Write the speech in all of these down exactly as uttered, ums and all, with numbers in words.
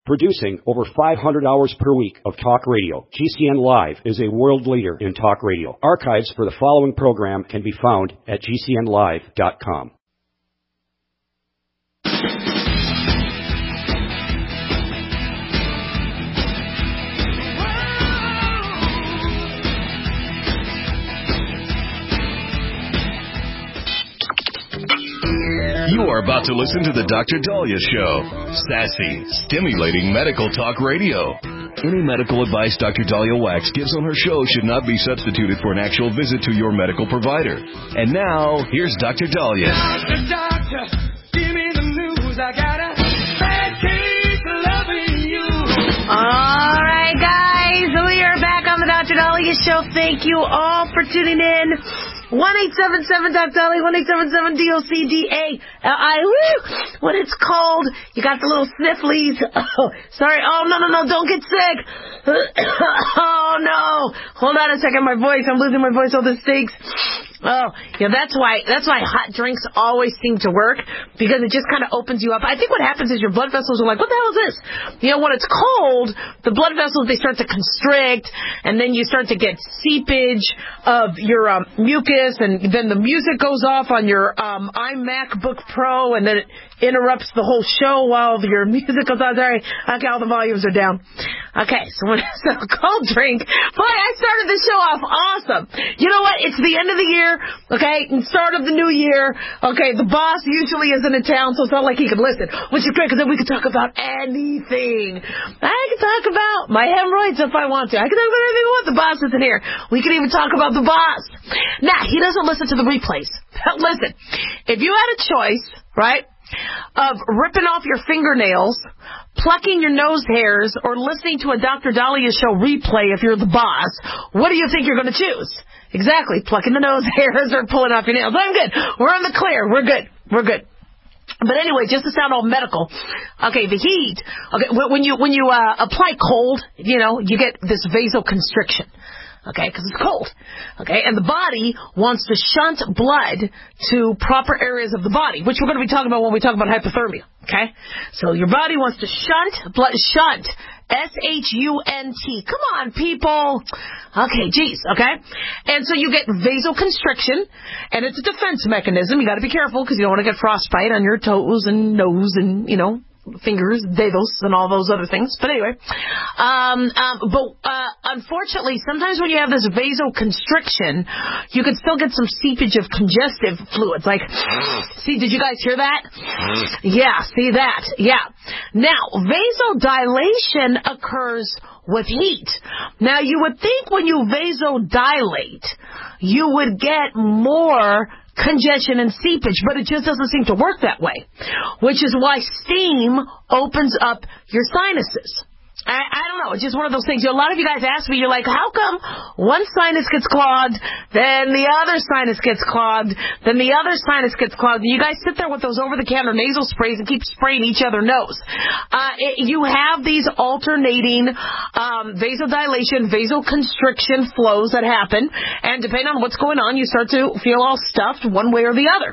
Producing over five hundred hours per week of talk radio, G C N Live is a world leader in talk radio. Archives for the following program can be found at G C N live dot com. You are about to listen to the Doctor Dahlia Show. Sassy, stimulating medical talk radio. Any medical advice Doctor Dahlia Wax gives on her show should not be substituted for an actual visit to your medical provider. And now, here's Doctor Dahlia. Doctor, doctor, give me the news. I got a bad case of loving you. All right, guys. We are back on the Doctor Dahlia Show. Thank you all for tuning in. one eight seven seven Doc Dahlia, one eight seven seven D O C D A L I. Woo! When it's cold, you got the little snifflies. Oh, sorry. Oh, no, no, no. Don't get sick. Oh, no. Hold on a second. My voice. I'm losing my voice. All this stinks. Oh, yeah, that's why, that's why hot drinks always seem to work, because it just kind of opens you up. I think what happens is your blood vessels are like, what the hell is this? You know, when it's cold, the blood vessels, they start to constrict, and then you start to get seepage of your um, mucus, and then the music goes off on your um, iMacBook Pro, and then it interrupts the whole show while your music goes on. Sorry, okay, all the volumes are down. Okay, so when it's a cold drink, boy, I started the show off awesome. You know what? It's the end of the year, okay, and start of the new year. Okay, the boss usually isn't in town, so it's not like he could listen, which is great, because then we could talk about anything. I can talk about my hemorrhoids if I want to. I can talk about anything I want. The boss isn't here. We can even talk about the boss. Now, he doesn't listen to the replays. Listen, if you had a choice, right, of ripping off your fingernails, plucking your nose hairs, or listening to a Doctor Dahlia Show replay if you're the boss, what do you think you're going to choose? Exactly, plucking the nose hairs or pulling off your nails. I'm good. We're in the clear. We're good. We're good. But anyway, just to sound all medical, okay, the heat, okay, when you, when you, uh, apply cold, you know, you get this vasoconstriction. Okay, because it's cold. Okay, and the body wants to shunt blood to proper areas of the body, which we're going to be talking about when we talk about hypothermia. Okay, so your body wants to shunt blood, shunt, S H U N T. Come on, people. Okay, geez, okay? And so you get vasoconstriction, and it's a defense mechanism. You got to be careful, because you don't want to get frostbite on your toes and nose and, you know, fingers, dedos, and all those other things. But anyway, um, um, but uh, unfortunately, sometimes when you have this vasoconstriction, you can still get some seepage of congestive fluids. Like, see, did you guys hear that? Yeah, see that? Yeah. Now, vasodilation occurs with heat. Now, you would think when you vasodilate, you would get more congestion and seepage, but it just doesn't seem to work that way, which is why steam opens up your sinuses. I, I don't know. It's just one of those things. You know, a lot of you guys ask me, you're like, how come one sinus gets clogged, then the other sinus gets clogged, then the other sinus gets clogged? And you guys sit there with those over-the-counter nasal sprays and keep spraying each other nose. Uh, it, you have these alternating um, vasodilation, vasoconstriction flows that happen, and depending on what's going on, you start to feel all stuffed one way or the other.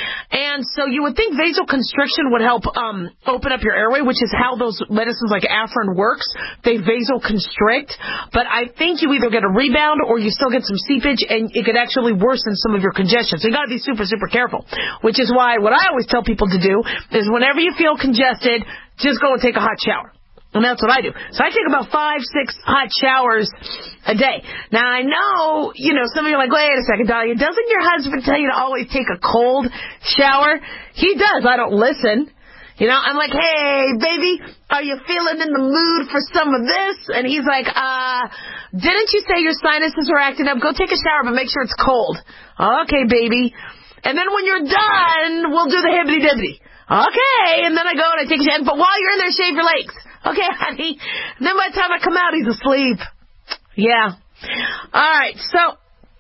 And so you would think vasoconstriction would help um, open up your airway, which is how those medicines like Afrin work. They vasoconstrict, but I think you either get a rebound or you still get some seepage, and it could actually worsen some of your congestion. So you got to be super, super careful, which is why what I always tell people to do is whenever you feel congested, just go and take a hot shower. And that's what I do. So I take about five, six hot showers a day. Now, I know, you know, some of you are like, wait a second, Dahlia, doesn't your husband tell you to always take a cold shower? He does. I don't listen. You know, I'm like, hey, baby, are you feeling in the mood for some of this? And he's like, uh, didn't you say your sinuses are acting up? Go take a shower, but make sure it's cold. Okay, baby. And then when you're done, we'll do the hibbity-dibbity. Okay. And then I go and I take a shower. But while you're in there, shave your legs. Okay, honey. And then by the time I come out, he's asleep. Yeah. All right, so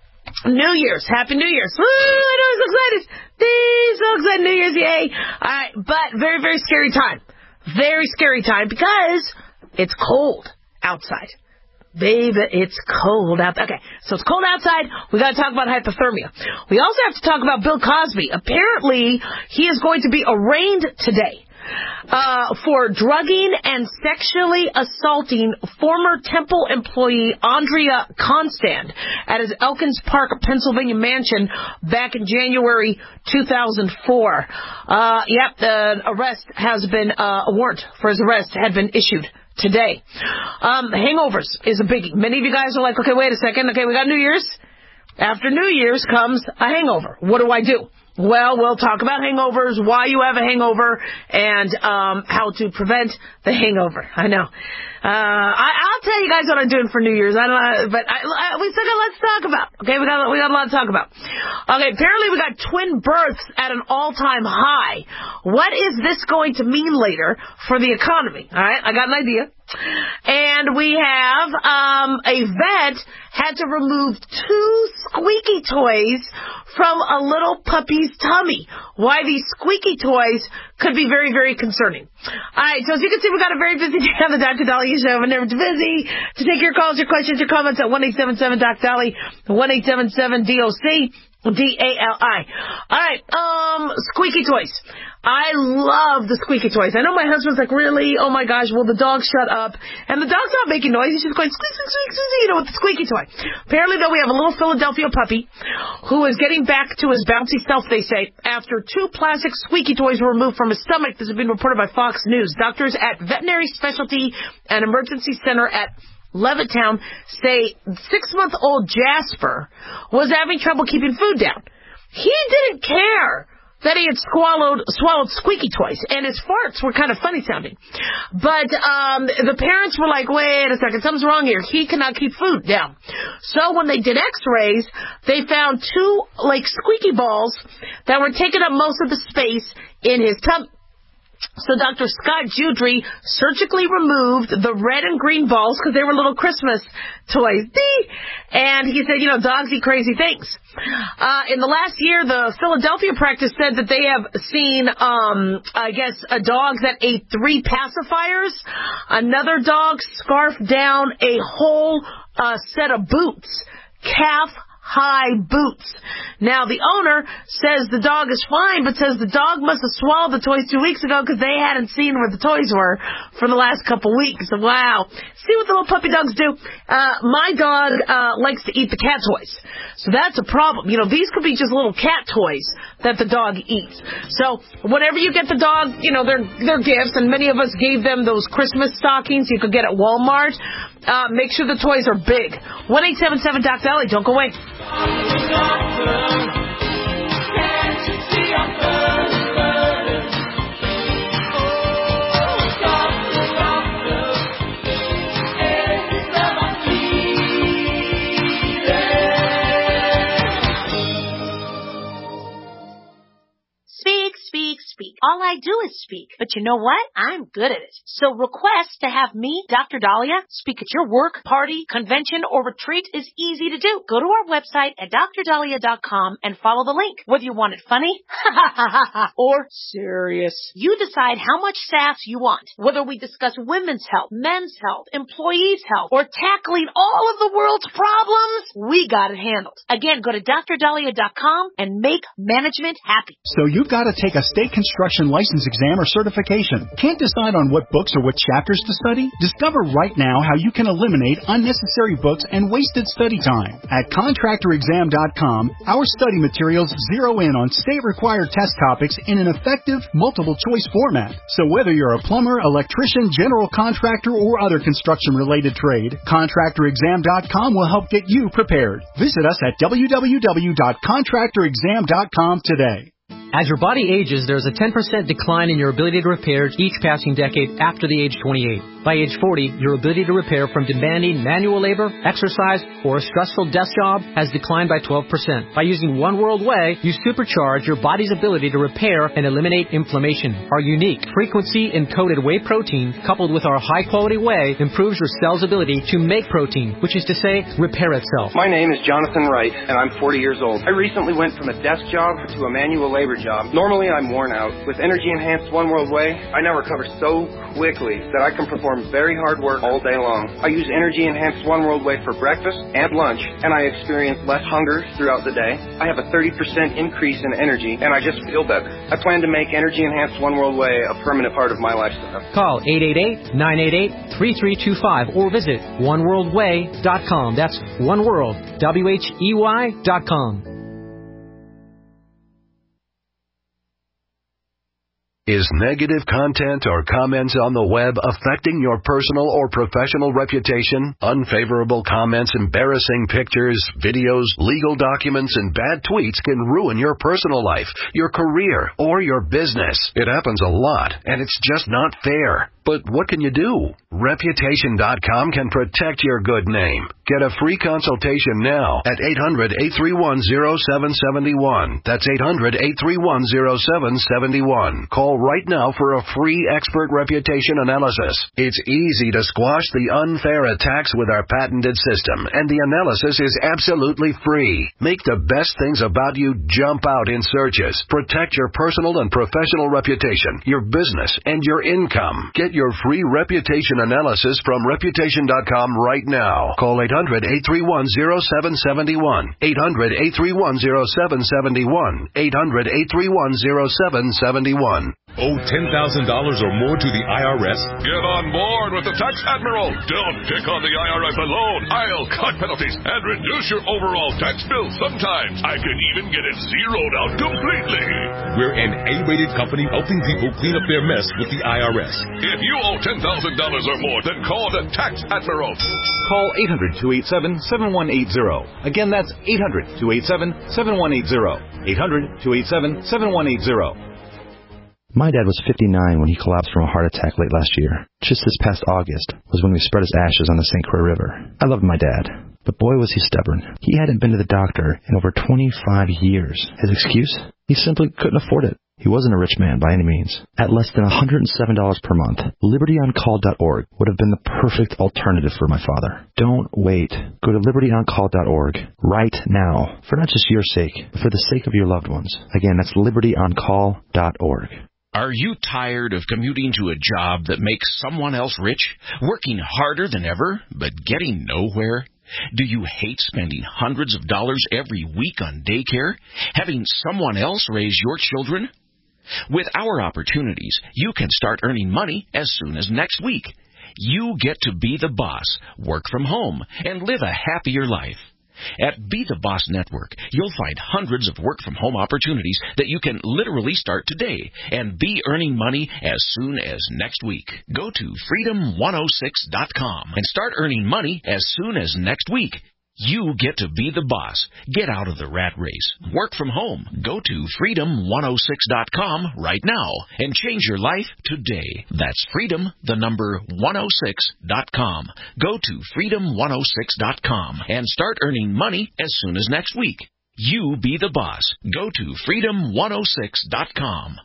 New Year's. Happy New Year's. Woo, I know, I'm so excited. So excited. New Year's, yay. All right, but very, very scary time. Very scary time because it's cold outside. Babe, it's cold out there. Okay, so it's cold outside. We got to talk about hypothermia. We also have to talk about Bill Cosby. Apparently, he is going to be arraigned today. uh, for drugging and sexually assaulting former Temple employee Andrea Constand at his Elkins Park, Pennsylvania mansion back in January two thousand four. Uh, yep, the arrest has been, uh, a warrant for his arrest had been issued today. Um, hangovers is a biggie. Many of you guys are like, okay, wait a second. Okay, we got New Year's. After New Year's comes a hangover. What do I do? Well, we'll talk about hangovers, why you have a hangover, and um, how to prevent the hangover. I know. Uh, I, I'll tell you guys what I'm doing for New Year's. I don't know, but I, I, we still got lots to talk about. Okay, we got we got a lot to talk about. Okay, apparently we got twin births at an all-time high. What is this going to mean later for the economy? All right, I got an idea. And we have um, a vet had to remove two squeaky toys from a little puppy's tummy. Why these squeaky toys could be very, very concerning. All right, so as you can see, we've got a very busy day on the Doctor Dahlia Show. We're never too busy to take your calls, your questions, your comments at one eight seven seven Doc Dali, one eight seven seven D O C. D A L I. All right, um, squeaky toys. I love the squeaky toys. I know my husband's like, really? Oh my gosh, will the dog shut up? And the dog's not making noise. He's just going squeak, squeak, squeak, squeak, you know, with the squeaky toy. Apparently, though, we have a little Philadelphia puppy who is getting back to his bouncy self, they say, after two plastic squeaky toys were removed from his stomach. This has been reported by Fox News. Doctors at Veterinary Specialty and Emergency Center at Levittown say six-month-old Jasper was having trouble keeping food down. He didn't care that he had swallowed swallowed squeaky toys, and his farts were kind of funny sounding. But um, the parents were like, wait a second, something's wrong here. He cannot keep food down. So when they did x-rays, they found two, like, squeaky balls that were taking up most of the space in his tummy. So Doctor Scott Judry surgically removed the red and green balls because they were little Christmas toys. And he said, you know, dogs eat crazy things. Uh, in the last year, the Philadelphia practice said that they have seen, um, I guess, a dog that ate three pacifiers. Another dog scarfed down a whole uh, set of boots, calf high boots. Now, the owner says the dog is fine, but says the dog must have swallowed the toys two weeks ago because they hadn't seen where the toys were for the last couple weeks. Wow. See what the little puppy dogs do? Uh, my dog uh, likes to eat the cat toys. So that's a problem. You know, these could be just little cat toys that the dog eats. So whenever you get the dog, you know, they're, they're gifts, and many of us gave them those Christmas stockings you could get at Walmart. Uh, make sure the toys are big. one eight seven seven Doc Dali. Don't go away. Speak, speak, speak. All I do is speak. But you know what? I'm good at it. So request to have me, Doctor Dahlia, speak at your work, party, convention, or retreat is easy to do. Go to our website at D R dahlia dot com and follow the link. Whether you want it funny or serious, you decide how much sass you want. Whether we discuss women's health, men's health, employees' health, or tackling all of the world's problems, we got it handled. Again, go to D R dahlia dot com and make management happy. So you've got to take a state construction license exam or certification. Can't decide on what books or what chapters to study? Discover right now how you can eliminate unnecessary books and wasted study time. At contractor exam dot com, our study materials zero in on state-required test topics in an effective, multiple-choice format. So whether you're a plumber, electrician, general contractor, or other construction-related trade, contractor exam dot com will help get you prepared. Visit us at w w w dot contractor exam dot com today. As your body ages, there's a ten percent decline in your ability to repair each passing decade after the age twenty-eight. By age forty, your ability to repair from demanding manual labor, exercise, or a stressful desk job has declined by twelve percent. By using One World Whey, you supercharge your body's ability to repair and eliminate inflammation. Our unique frequency-encoded whey protein, coupled with our high-quality whey, improves your cell's ability to make protein, which is to say, repair itself. My name is Jonathan Wright, and I'm forty years old. I recently went from a desk job to a manual labor job. job. Normally, I'm worn out. With Energy Enhanced One World Way, I now recover so quickly that I can perform very hard work all day long. I use Energy Enhanced One World Way for breakfast and lunch, and I experience less hunger throughout the day. I have a thirty percent increase in energy, and I just feel better. I plan to make Energy Enhanced One World Way a permanent part of my lifestyle. Call eight eight eight, nine eight eight, three three two five or visit one world way dot com. That's oneworld, W H E Y dot com. Is negative content or comments on the web affecting your personal or professional reputation? Unfavorable comments, embarrassing pictures, videos, legal documents, and bad tweets can ruin your personal life, your career, or your business. It happens a lot, and it's just not fair. But what can you do? Reputation dot com can protect your good name. Get a free consultation now at eight hundred, eight three one, zero seven seven one. That's eight hundred, eight three one, zero seven seven one. Call right now for a free expert reputation analysis. It's easy to squash the unfair attacks with our patented system, and the analysis is absolutely free. Make the best things about you jump out in searches. Protect your personal and professional reputation, your business, and your income. Get your free reputation analysis from reputation dot com right now. Call eight hundred, eight three one, zero seven seven one. eight hundred, eight three one, zero seven seven one. eight hundred, eight three one, zero seven seven one. Owe ten thousand dollars or more to the I R S? Get on board with the Tax Admiral. Don't pick on the I R S alone. I'll cut penalties and reduce your overall tax bill. Sometimes I can even get it zeroed out completely. We're an A-rated company helping people clean up their mess with the I R S. If you owe ten thousand dollars or more, then call the Tax Admiral. Call eight hundred, two eight seven, seven one eight zero. Again, that's eight hundred, two eight seven, seven one eight zero. eight hundred, two eight seven, seven one eight zero. My dad was fifty-nine when he collapsed from a heart attack late last year. Just this past August was when we spread his ashes on the Saint Croix River. I loved my dad, but boy was he stubborn. He hadn't been to the doctor in over twenty-five years. His excuse? He simply couldn't afford it. He wasn't a rich man by any means. At less than one hundred seven dollars per month, liberty on call dot org would have been the perfect alternative for my father. Don't wait. Go to liberty on call dot org right now, for not just your sake, but for the sake of your loved ones. Again, that's liberty on call dot org. Are you tired of commuting to a job that makes someone else rich, working harder than ever, but getting nowhere? Do you hate spending hundreds of dollars every week on daycare, having someone else raise your children? With our opportunities, you can start earning money as soon as next week. You get to be the boss, work from home, and live a happier life. At Be the Boss Network, you'll find hundreds of work-from-home opportunities that you can literally start today and be earning money as soon as next week. Go to freedom one oh six dot com and start earning money as soon as next week. You get to be the boss. Get out of the rat race. Work from home. Go to freedom one oh six dot com right now and change your life today. That's freedom, the number one oh six dot com. Go to freedom one oh six dot com and start earning money as soon as next week. You be the boss. Go to freedom one oh six dot com.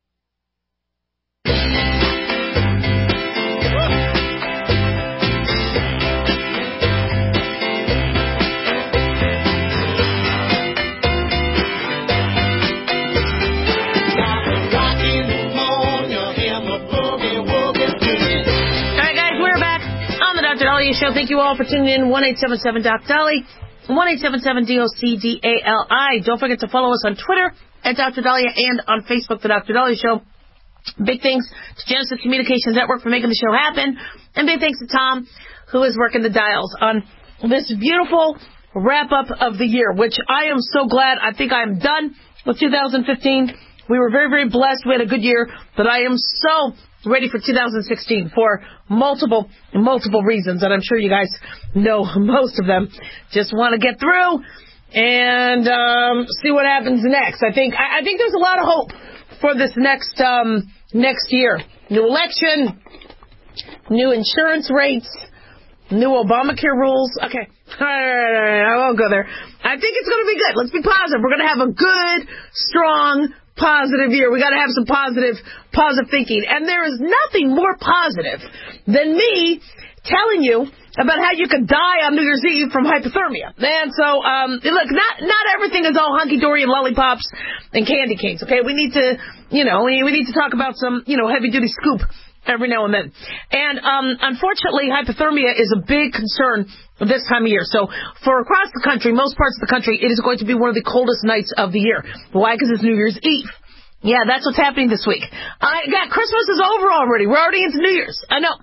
Show. Thank you all for tuning in. one eight seven seven Doc Dolly, one eight seven seven D O C D A L I. Don't forget to follow us on Twitter at Doctor Dahlia and on Facebook, The Doctor Dahlia Show. Big thanks to Genesis Communications Network for making the show happen. And big thanks to Tom, who is working the dials on this beautiful wrap-up of the year, which I am so glad. I think I'm done with two thousand fifteen. We were very, very blessed. We had a good year, but I am so ready for two thousand sixteen for multiple, multiple reasons, and I'm sure you guys know most of them. Just want to get through and um, see what happens next. I think I, I think there's a lot of hope for this next um, next year. New election, new insurance rates, new Obamacare rules. Okay, all right, all right, I won't go there. I think it's going to be good. Let's be positive. We're going to have a good, strong, positive year. We got to have some positive, positive thinking. And there is nothing more positive than me telling you about how you could die on New Year's Eve from hypothermia. And so, um, look, not not everything is all hunky-dory and lollipops and candy canes, okay? We need to, you know, we, we need to talk about some, you know, heavy-duty scoop every now and then. And, um, unfortunately, hypothermia is a big concern this time of year. So, for across the country, most parts of the country, it is going to be one of the coldest nights of the year. Why? Because it's New Year's Eve. Yeah, that's what's happening this week. I got Christmas is over already. We're already into New Year's. I know.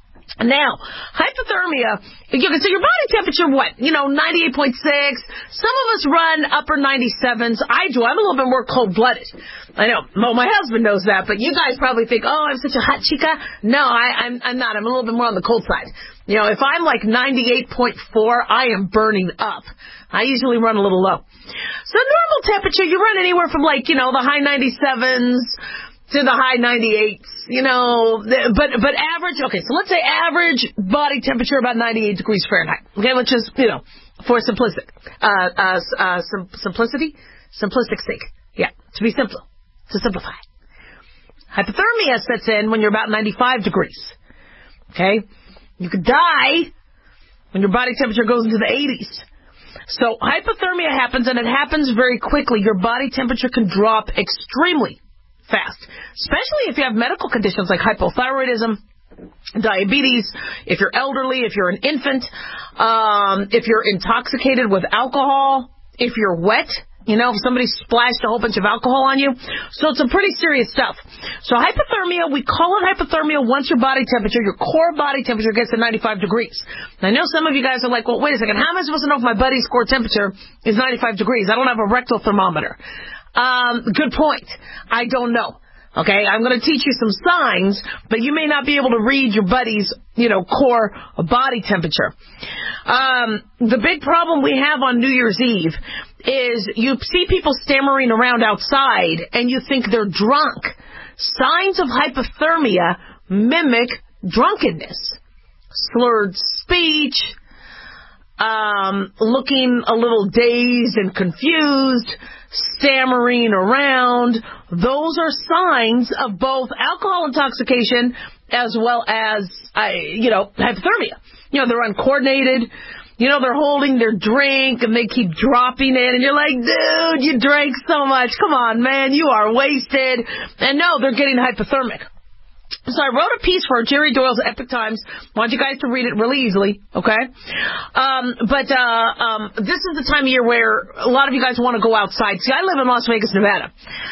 Now, hypothermia, you can see your body temperature, what? You know, ninety-eight point six. Some of us run upper ninety-sevens. I do. I'm a little bit more cold-blooded. I know. Well, my husband knows that, but you guys probably think, oh, I'm such a hot chica. No, I, I'm, I'm not. I'm a little bit more on the cold side. You know, if I'm like ninety-eight point four, I am burning up. I usually run a little low. So normal temperature, you run anywhere from like, you know, the high ninety-sevens to the high ninety-eights, you know, but but average, okay, so let's say average body temperature about ninety-eight degrees Fahrenheit, okay, which is, you know, for simplistic, uh, uh, uh, sim- simplicity, simplistic sake, yeah, to be simple, to simplify. Hypothermia sets in when you're about ninety-five degrees, okay? You could die when your body temperature goes into the eighties. So hypothermia happens, and it happens very quickly. Your body temperature can drop extremely fast, especially if you have medical conditions like hypothyroidism, diabetes, if you're elderly, if you're an infant, um, if you're intoxicated with alcohol, if you're wet, you know, if somebody splashed a whole bunch of alcohol on you. So it's some pretty serious stuff. So hypothermia, we call it hypothermia once your body temperature, your core body temperature gets to ninety-five degrees. And I know some of you guys are like, well, wait a second, how am I supposed to know if my buddy's core temperature is ninety-five degrees? I don't have a rectal thermometer. Um, good point. I don't know. Okay, I'm going to teach you some signs, but you may not be able to read your buddy's, you know, core body temperature. Um, the big problem we have on New Year's Eve is you see people stammering around outside and you think they're drunk. Signs of hypothermia mimic drunkenness. Slurred speech, um, looking a little dazed and confused, stammering around. Those are signs of both alcohol intoxication as well as, uh, you know, hypothermia. You know, they're uncoordinated. You know, they're holding their drink and they keep dropping it. And you're like, dude, you drank so much. Come on, man, you are wasted. And no, they're getting hypothermic. So I wrote a piece for Jerry Doyle's Epic Times. I want you guys to read it really easily, okay? Um, but uh, um, this is the time of year where a lot of you guys want to go outside. See, I live in Las Vegas, Nevada.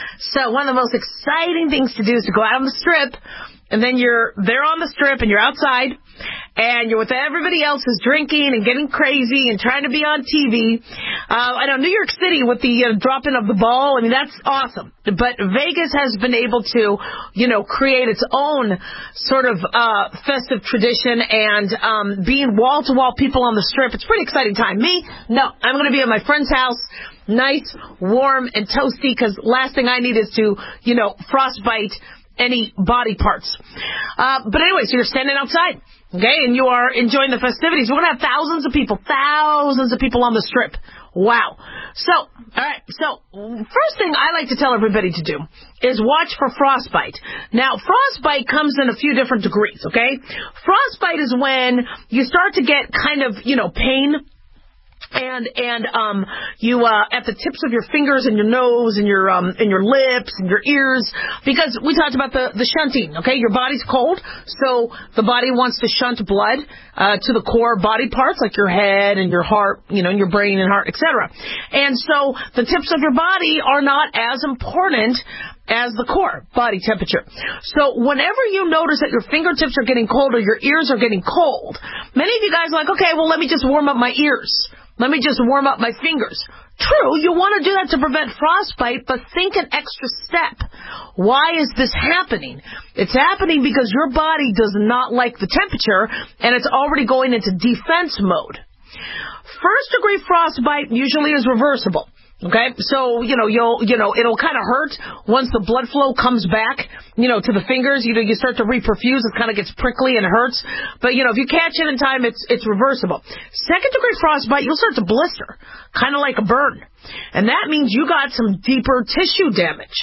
So one of the most exciting things to do is to go out on the Strip, and then you're there on the Strip, and you're outside, and you're with everybody else who's drinking and getting crazy and trying to be on T V. Uh, I know New York City with the uh, dropping of the ball, I mean, that's awesome. But Vegas has been able to, you know, create its own sort of uh, festive tradition, and um, being wall-to-wall people on the Strip, it's a pretty exciting time. Me? No, I'm going to be at my friend's house, nice, warm, and toasty, because last thing I need is to, you know, frostbite any body parts. Uh, but anyway, so you're standing outside, okay, and you are enjoying the festivities. We're going to have thousands of people, thousands of people on the Strip. Wow. So, all right, so first thing I like to tell everybody to do is watch for frostbite. Now, frostbite comes in a few different degrees, okay? Frostbite is when you start to get kind of, you know, pain. And, and, um, you, uh, at the tips of your fingers and your nose and your, um, and your lips and your ears, because we talked about the, the shunting, okay? Your body's cold, so the body wants to shunt blood, uh, to the core body parts, like your head and your heart, you know, and your brain and heart, et cetera. And so the tips of your body are not as important as the core body temperature. So whenever you notice that your fingertips are getting cold or your ears are getting cold, many of you guys are like, okay, well, let me just warm up my ears. Let me just warm up my fingers. True, you want to do that to prevent frostbite, but think an extra step. Why is this happening? It's happening because your body does not like the temperature, and it's already going into defense mode. First degree frostbite usually is reversible. Okay, so, you know, you'll, you know, it'll kind of hurt once the blood flow comes back, you know, to the fingers. You know, you start to reperfuse, it kind of gets prickly and it hurts. But, you know, if you catch it in time, it's, it's reversible. Second degree frostbite, you'll start to blister, kind of like a burn. And that means you got some deeper tissue damage.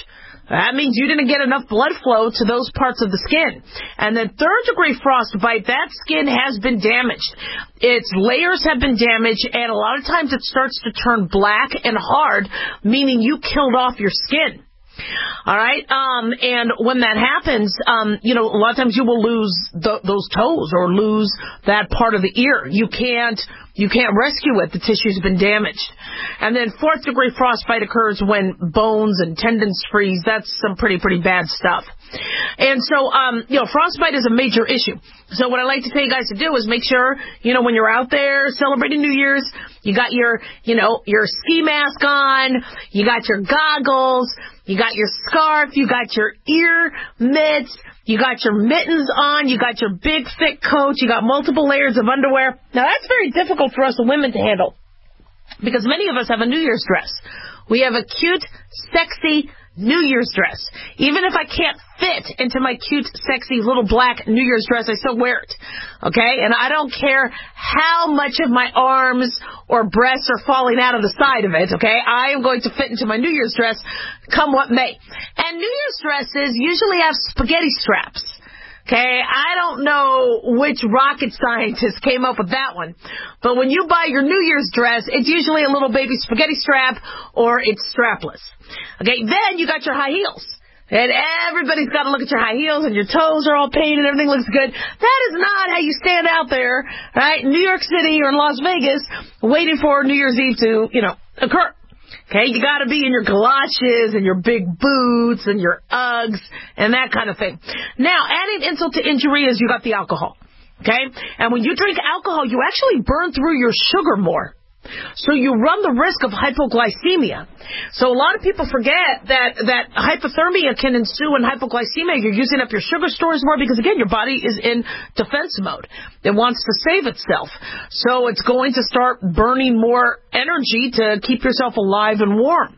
That means you didn't get enough blood flow to those parts of the skin. And then third degree frostbite, that skin has been damaged. Its layers have been damaged, and a lot of times it starts to turn black and hard, meaning you killed off your skin. All right, um, and when that happens, um, you know, a lot of times you will lose the, those toes or lose that part of the ear. You can't, you can't rescue it. The tissue's been damaged. And then fourth degree frostbite occurs when bones and tendons freeze. That's some pretty, pretty bad stuff. And so, um, you know, frostbite is a major issue. So what I like to tell you guys to do is make sure, you know, when you're out there celebrating New Year's, you got your, you know, your ski mask on, you got your goggles, you got your scarf, you got your ear mitts, you got your mittens on, you got your big thick coat, you got multiple layers of underwear. Now that's very difficult for us women to handle because many of us have a New Year's dress. We have a cute, sexy New Year's dress. Even if I can't fit into my cute, sexy little black New Year's dress, I still wear it. Okay? And I don't care how much of my arms or breasts are falling out of the side of it. Okay? I am going to fit into my New Year's dress come what may. And New Year's dresses usually have spaghetti straps. Okay, I don't know which rocket scientist came up with that one, but when you buy your New Year's dress, it's usually a little baby spaghetti strap or it's strapless. Okay, then you got your high heels. And everybody's got to look at your high heels and your toes are all painted and everything looks good. That is not how you stand out there, right, in New York City or in Las Vegas waiting for New Year's Eve to, you know, occur. Okay, you got to be in your galoshes and your big boots and your Uggs and that kind of thing. Now, adding insult to injury is you got the alcohol. Okay, and when you drink alcohol, you actually burn through your sugar more. So you run the risk of hypoglycemia. So a lot of people forget that, that hypothermia can ensue in hypoglycemia. You're using up your sugar stores more because, again, your body is in defense mode. It wants to save itself. So it's going to start burning more energy to keep yourself alive and warm.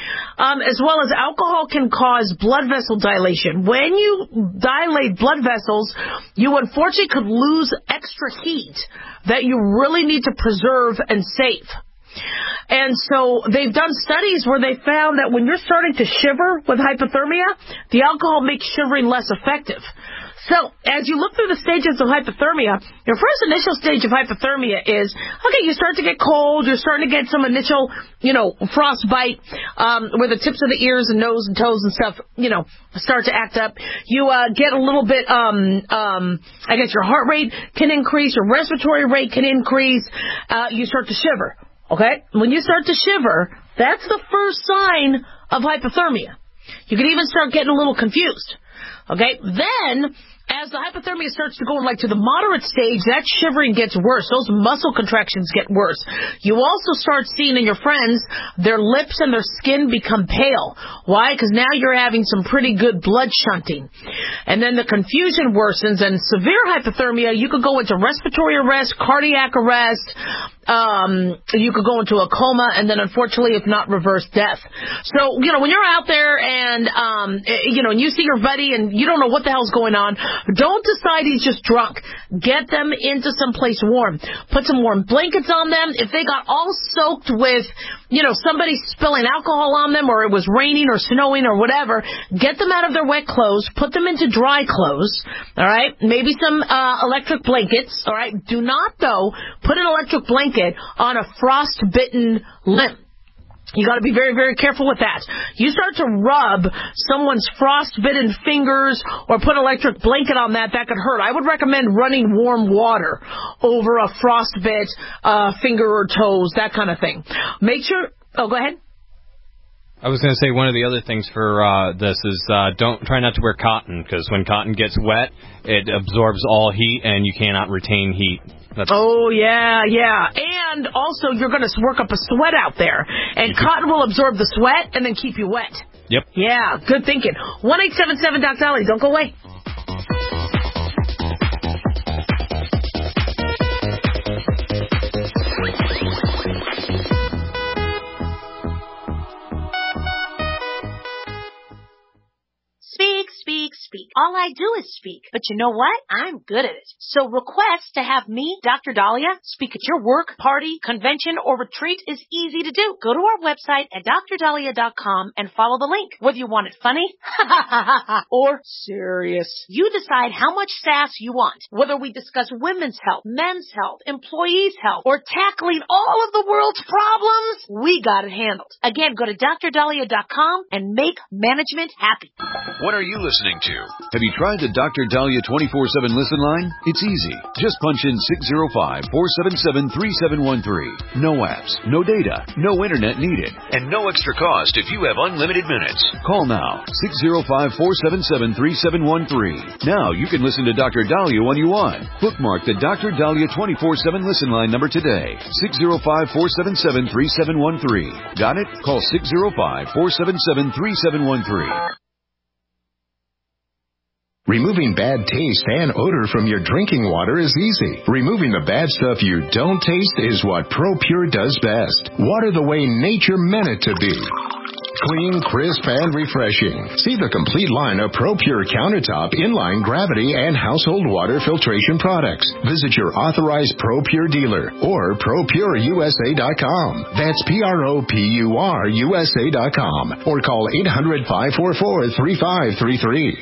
Um, as well as alcohol can cause blood vessel dilation. When you dilate blood vessels, you unfortunately could lose extra heat that you really need to preserve and save. And so they've done studies where they found that when you're starting to shiver with hypothermia, the alcohol makes shivering less effective. So, as you look through the stages of hypothermia, your first initial stage of hypothermia is, okay, you start to get cold, you're starting to get some initial, you know, frostbite, um, where the tips of the ears and nose and toes and stuff, you know, start to act up. You, uh, get a little bit, um, um, I guess your heart rate can increase, your respiratory rate can increase, uh, you start to shiver, okay? When you start to shiver, that's the first sign of hypothermia. You can even start getting a little confused. Okay, then, as the hypothermia starts to go like to the moderate stage, that shivering gets worse. Those muscle contractions get worse. You also start seeing in your friends, their lips and their skin become pale. Why? Because now you're having some pretty good blood shunting. And then the confusion worsens, and severe hypothermia, you could go into respiratory arrest, cardiac arrest, Um, you could go into a coma, and then unfortunately, if not, reverse death. So, you know, when you're out there and, um, you know, and you see your buddy and you don't know what the hell's going on, don't decide he's just drunk. Get them into some place warm. Put some warm blankets on them. If they got all soaked with, you know, somebody spilling alcohol on them, or it was raining or snowing or whatever, get them out of their wet clothes. Put them into dry clothes. All right? Maybe some uh, electric blankets. All right? Do not, though, put an electric blanket on a frost-bitten limb. You got to be very, very careful with that. You start to rub someone's frost-bitten fingers or put an electric blanket on that, that could hurt. I would recommend running warm water over a frostbit uh, finger or toes, that kind of thing. Make sure... Oh, go ahead. I was going to say one of the other things for uh, this is uh, don't try not to wear cotton, because when cotton gets wet, it absorbs all heat and you cannot retain heat. That's oh, yeah, yeah. And also, you're going to work up a sweat out there. And cotton will absorb the sweat and then keep you wet. Yep. Yeah, good thinking. one eight seven seven Doc Dolly. Don't go away. Speak, speak, speak. All I do is speak. But you know what? I'm good at it. So request to have me, Doctor Dahlia, speak at your work, party, convention, or retreat is easy to do. Go to our website at d r dahlia dot com and follow the link. Whether you want it funny or serious, you decide how much sass you want. Whether we discuss women's health, men's health, employees' health, or tackling all of the world's problems, we got it handled. Again, go to d r dahlia dot com and make management happy. What are you listening to? Have you tried the Doctor Dahlia twenty-four seven listen line? It's easy. Just punch in six zero five, four seven seven, three seven one three. No apps, no data, no internet needed, and no extra cost if you have unlimited minutes. Call now, six zero five, four seven seven, three seven one three. Now you can listen to Doctor Dahlia when you want. Bookmark the Doctor Dahlia twenty-four seven listen line number today, six zero five, four seven seven, three seven one three. Got it? Call six zero five, four seven seven, three seven one three. Removing bad taste and odor from your drinking water is easy. Removing the bad stuff you don't taste is what ProPure does best. Water the way nature meant it to be. Clean, crisp, and refreshing. See the complete line of ProPure countertop, inline, gravity, and household water filtration products. Visit your authorized ProPure dealer or pro pure u s a dot com. That's P R O P U R U S A dot com. Or call eight hundred, five four four, three five three three.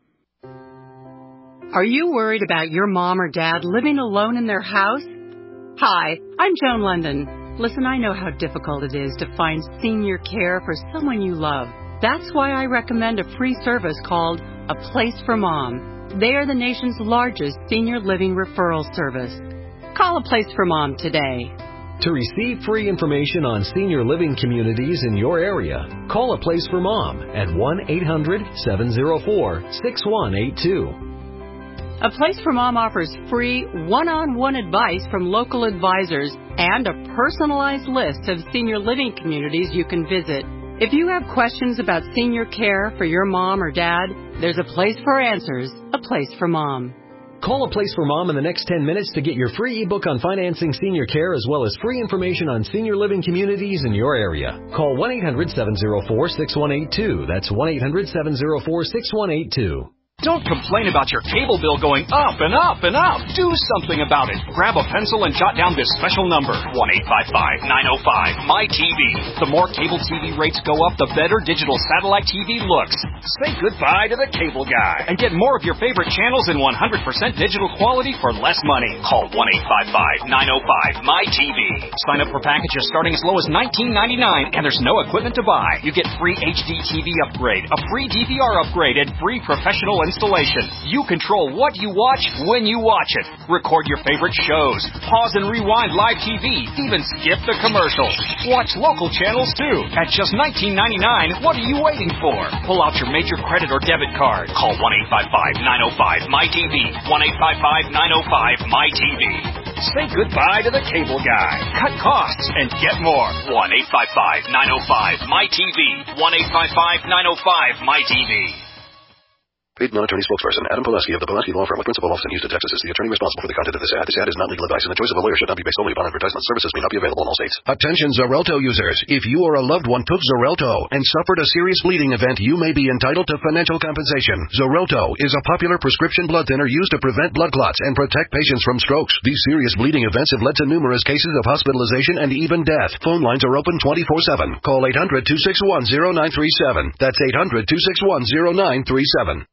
Are you worried about your mom or dad living alone in their house? Hi, I'm Joan London. Listen, I know how difficult it is to find senior care for someone you love. That's why I recommend a free service called A Place for Mom. They are the nation's largest senior living referral service. Call A Place for Mom today. To receive free information on senior living communities in your area, call A Place for Mom at one eight hundred, seven zero four, six one eight two. A Place for Mom offers free one-on-one advice from local advisors and a personalized list of senior living communities you can visit. If you have questions about senior care for your mom or dad, there's a place for answers, A Place for Mom. Call A Place for Mom in the next ten minutes to get your free ebook on financing senior care as well as free information on senior living communities in your area. Call one eight hundred, seven zero four, six one eight two. That's one eight hundred, seven zero four, six one eight two. Don't complain about your cable bill going up and up and up. Do something about it. Grab a pencil and jot down this special number, one eight five five, nine oh five, M Y T V. The more cable T V rates go up, the better digital satellite T V looks. Say goodbye to the cable guy and get more of your favorite channels in one hundred percent digital quality for less money. Call one eight five five, nine oh five, M Y T V. Sign up for packages starting as low as nineteen ninety-nine, and there's no equipment to buy. You get free H D T V upgrade, a free D V R upgrade, and free professional installation. You control what you watch when you watch it. Record your favorite shows. Pause and rewind live T V. Even skip the commercials. Watch local channels too. At just nineteen ninety-nine, what are you waiting for? Pull out your major credit or debit card. Call one eight five five, nine oh five, M Y T V. one eight five five, nine oh five, M Y T V. Say goodbye to the cable guy. Cut costs and get more. one eight five five, nine oh five, M Y T V. one eight five five, nine oh five, M Y T V. Paid non-attorney spokesperson Adam Pulaski of the Pulaski Law Firm with principal office in Houston, Texas is the attorney responsible for the content of this ad. This ad is not legal advice, and the choice of a lawyer should not be based solely upon advertisement. Services may not be available in all states. Attention Xarelto users. If you or a loved one took Xarelto and suffered a serious bleeding event, you may be entitled to financial compensation. Xarelto is a popular prescription blood thinner used to prevent blood clots and protect patients from strokes. These serious bleeding events have led to numerous cases of hospitalization and even death. Phone lines are open twenty-four seven. Call eight hundred, two six one, zero nine three seven. That's eight hundred, two six one, zero nine three seven.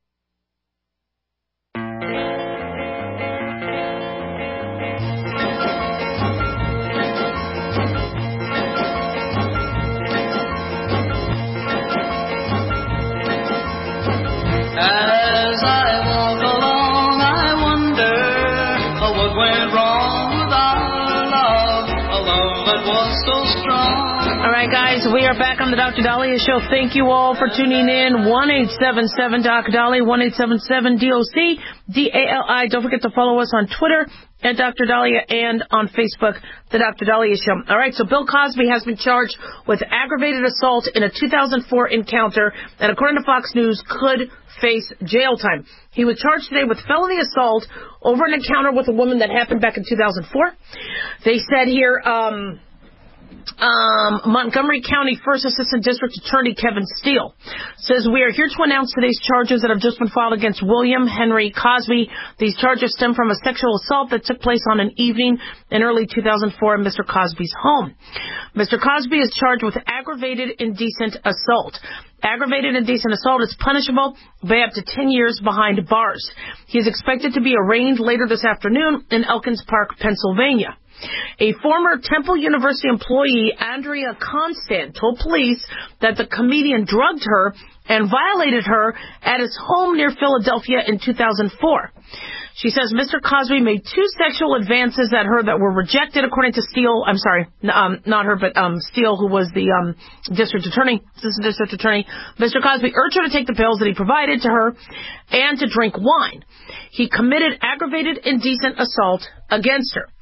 As I walk along, I wonder what went wrong with our love, a love that was so strong. All right, guys, we are back on the Doctor Dahlia Show. Thank you all for tuning in. one eight seven seven, D O C Dahlia, one eight seven seven, D O C D A L I. Don't forget to follow us on Twitter at Doctor Dahlia and on Facebook, The Doctor Dahlia Show. All right, so Bill Cosby has been charged with aggravated assault in a two thousand four encounter, and according to Fox News, could face jail time. He was charged today with felony assault over an encounter with a woman that happened back in two thousand four. They said here, um, Um, Montgomery County First Assistant District Attorney Kevin Steele says, we are here to announce today's charges that have just been filed against William Henry Cosby. These charges stem from a sexual assault that took place on an evening in early two thousand four in Mister Cosby's home. Mister Cosby is charged with aggravated indecent assault. Aggravated indecent assault is punishable by up to ten years behind bars. He is expected to be arraigned later this afternoon in Elkins Park, Pennsylvania. A former Temple University employee, Andrea Constant, told police that the comedian drugged her and violated her at his home near Philadelphia in two thousand four. She says Mister Cosby made two sexual advances at her that were rejected, according to Steele. I'm sorry, um, not her, but um, Steele, who was the um, district attorney, assistant district attorney. Mister Cosby urged her to take the pills that he provided to her and to drink wine. He committed aggravated indecent assault against her.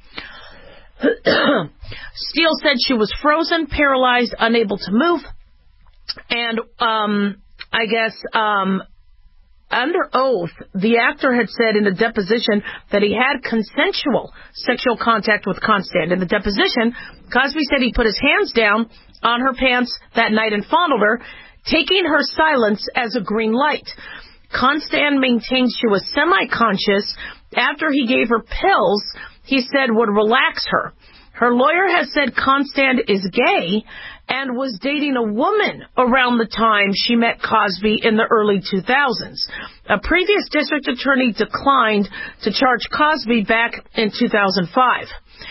Steele said she was frozen, paralyzed, unable to move, and um, I guess um, under oath, the actor had said in a deposition that he had consensual sexual contact with Constant. In the deposition, Cosby said he put his hands down on her pants that night and fondled her, taking her silence as a green light. Constant maintained she was semi-conscious after he gave her pills he said would relax her. Her lawyer has said Constant is gay and was dating a woman around the time she met Cosby in the early two thousands. A previous district attorney declined to charge Cosby back in two thousand five.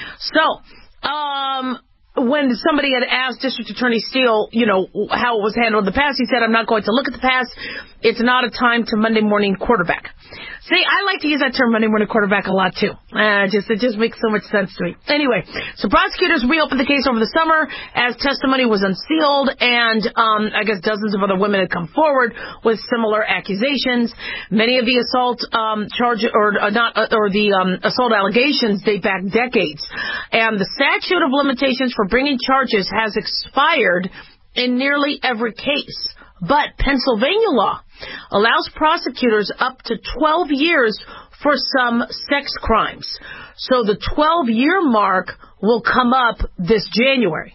So, um... when somebody had asked District Attorney Steele, you know, how it was handled in the past, he said, I'm not going to look at the past. It's not a time to Monday morning quarterback. See, I like to use that term Monday morning quarterback a lot, too. Uh, just It just makes so much sense to me. Anyway, so prosecutors reopened the case over the summer as testimony was unsealed, and um, I guess dozens of other women had come forward with similar accusations. Many of the assault um, charge or uh, not uh, or the um, assault allegations date back decades, and the statute of limitations for bringing charges has expired in nearly every case. But Pennsylvania law allows prosecutors up to twelve years for some sex crimes. So the twelve-year mark will come up this January.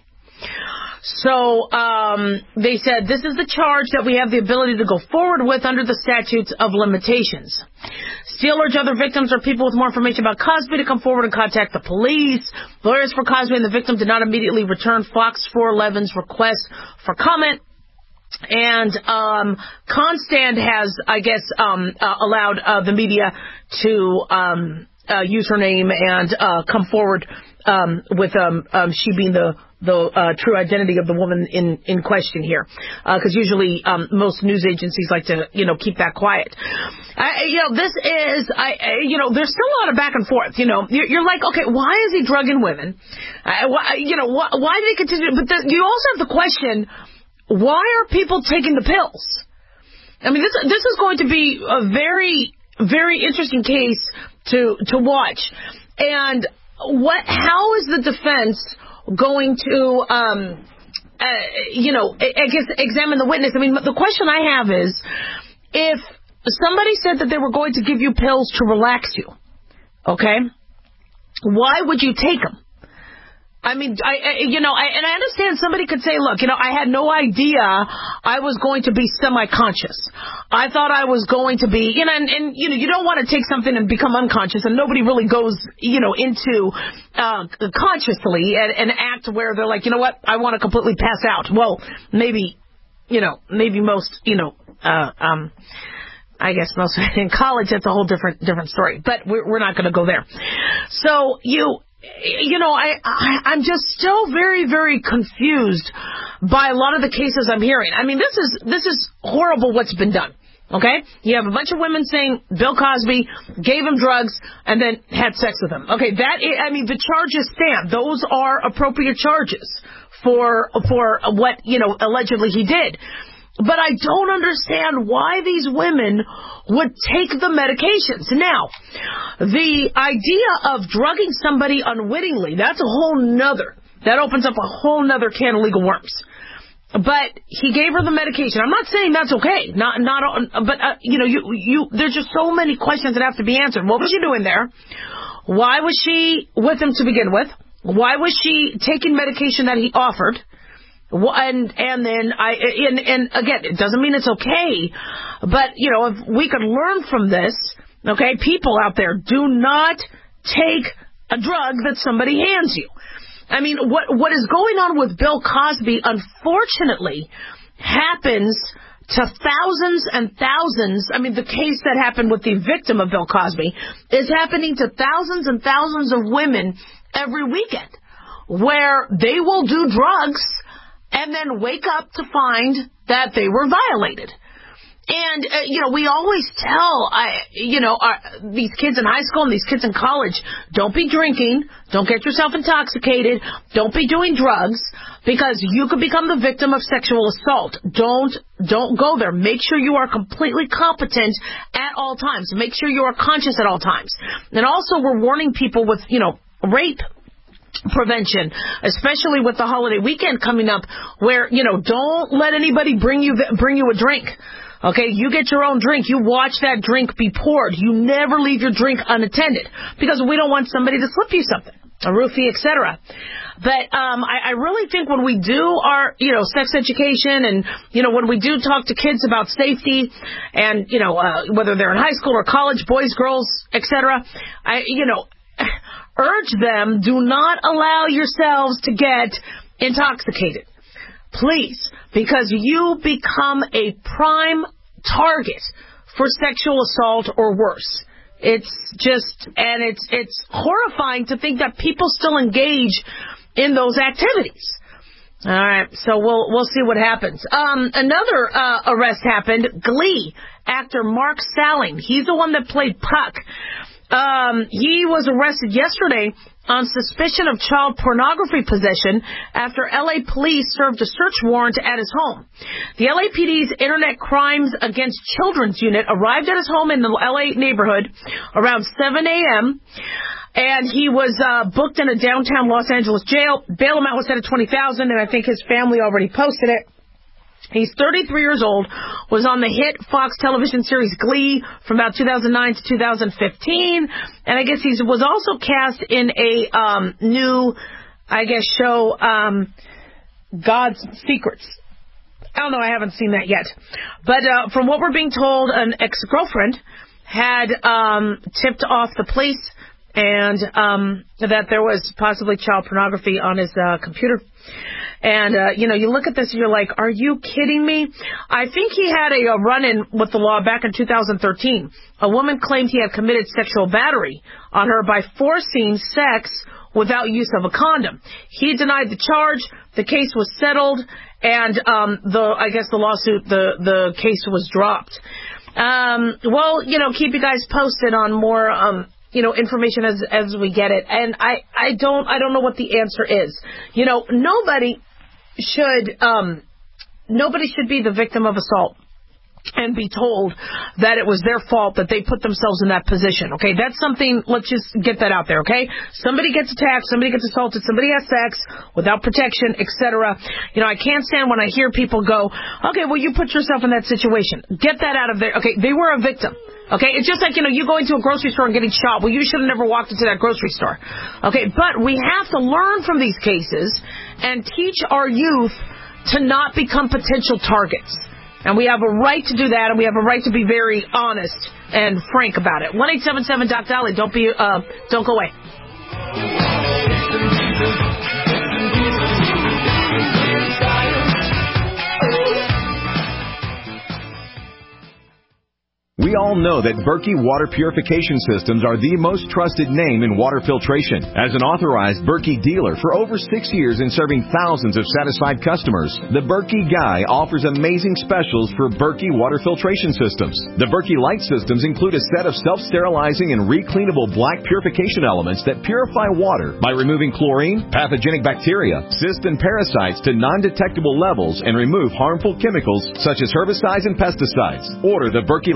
So um, they said this is the charge that we have the ability to go forward with under the statutes of limitations. Steele urged other victims or people with more information about Cosby to come forward and contact the police. Lawyers for Cosby and the victim did not immediately return Fox four eleven's request for comment. And um, Constant has, I guess, um, uh, allowed uh, the media to um, uh, use her name and uh, come forward um, with um, um, she being the the uh, true identity of the woman in, in question here. Because uh, usually um, most news agencies like to, you know, keep that quiet. I, you know, this is, I, I, you know, there's still a lot of back and forth. You know, you're, you're like, okay, why is he drugging women? Uh, why, you know, why, why do they continue? But the, you also have the question, why are people taking the pills? I mean, this this is going to be a very, very interesting case to to watch. And what? How is the defense going to, um, uh, you know, I guess examine the witness? I mean, the question I have is, if somebody said that they were going to give you pills to relax you, okay, why would you take them? I mean, I, I you know, I, and I understand somebody could say, look, you know, I had no idea I was going to be semi-conscious. I thought I was going to be, you know, and, and you know, you don't want to take something and become unconscious, and nobody really goes, you know, into uh, consciously and, and act where they're like, you know what, I want to completely pass out. Well, maybe, you know, maybe most, you know, uh, um, I guess most in college, that's a whole different different story. But we're, we're not going to go there. So you. You know, I, I, I'm just still very, very confused by a lot of the cases I'm hearing. I mean, this is this is horrible what's been done, okay? You have a bunch of women saying Bill Cosby gave him drugs and then had sex with him. Okay, that is, I mean, the charges stand. Those are appropriate charges for for what, you know, allegedly he did. But I don't understand why these women would take the medications. Now, the idea of drugging somebody unwittingly, that's a whole nother, that opens up a whole nother can of legal worms. But he gave her the medication. I'm not saying that's okay. Not, not, but, uh, you know, you, you, there's just so many questions that have to be answered. What was she doing there? Why was she with him to begin with? Why was she taking medication that he offered? And and then I and, and again, it doesn't mean it's okay, but you know, if we could learn from this, okay, people out there, do not take a drug that somebody hands you. I mean, what what is going on with Bill Cosby, unfortunately, happens to thousands and thousands. I mean, the case that happened with the victim of Bill Cosby is happening to thousands and thousands of women every weekend, where they will do drugs and then wake up to find that they were violated. And, uh, you know, we always tell, I, you know, our, these kids in high school and these kids in college, don't be drinking, don't get yourself intoxicated, don't be doing drugs, because you could become the victim of sexual assault. Don't, don't go there. Make sure you are completely competent at all times. Make sure you are conscious at all times. And also, we're warning people with, you know, rape prevention, especially with the holiday weekend coming up, where, you know, don't let anybody bring you, bring you a drink. Okay, you get your own drink. You watch that drink be poured. You never leave your drink unattended, because we don't want somebody to slip you something, a roofie, et cetera. But um, I, I really think when we do our, you know, sex education, and, you know, when we do talk to kids about safety, and, you know, uh, whether they're in high school or college, boys, girls, et cetera, I, you know, urge them, do not allow yourselves to get intoxicated. Please, because you become a prime target for sexual assault or worse. It's just, and it's it's horrifying to think that people still engage in those activities. All right, so we'll we'll see what happens. Um, another uh, arrest happened. Glee actor Mark Salling, he's the one that played Puck. Um, he was arrested yesterday on suspicion of child pornography possession after L A police served a search warrant at his home. The L A P D's Internet Crimes Against Children's Unit arrived at his home in the L A neighborhood around seven a.m., and he was uh, booked in a downtown Los Angeles jail. Bail amount was set at twenty thousand dollars, and I think his family already posted it. He's thirty-three years old, was on the hit Fox television series Glee from about two thousand nine to two thousand fifteen, and I guess he was also cast in a um, new, I guess, show, um, God's Secrets. I don't know, I haven't seen that yet. But uh, from what we're being told, an ex-girlfriend had um, tipped off the police, and um, that there was possibly child pornography on his uh, computer. And, uh, you know, you look at this and you're like, are you kidding me? I think he had a, a run-in with the law back in two thousand thirteen. A woman claimed he had committed sexual battery on her by forcing sex without use of a condom. He denied the charge. The case was settled, and um, the I guess the lawsuit, the, the case was dropped. Um, well, you know, keep you guys posted on more um you know, information as as we get it. And I, I don't I don't know what the answer is. You know, nobody should um nobody should be the victim of assault and be told that it was their fault that they put themselves in that position. Okay, that's something, let's just get that out there, okay? Somebody gets attacked, somebody gets assaulted, somebody has sex without protection, et cetera. You know, I can't stand when I hear people go, okay, well, you put yourself in that situation. Get that out of there. Okay, they were a victim. Okay, it's just like, you know, you going to a grocery store and getting shot. Well, you should have never walked into that grocery store. Okay, but we have to learn from these cases and teach our youth to not become potential targets. And we have a right to do that, and we have a right to be very honest and frank about it. one eight seven seven Doc Dolly. Don't be, uh, don't go away. We all know that Berkey Water Purification Systems are the most trusted name in water filtration. As an authorized Berkey dealer for over six years and serving thousands of satisfied customers, the Berkey Guy offers amazing specials for Berkey Water Filtration Systems. The Berkey Light Systems include a set of self-sterilizing and recleanable black purification elements that purify water by removing chlorine, pathogenic bacteria, cysts, and parasites to non-detectable levels and remove harmful chemicals such as herbicides and pesticides. Order the Berkey Light Systems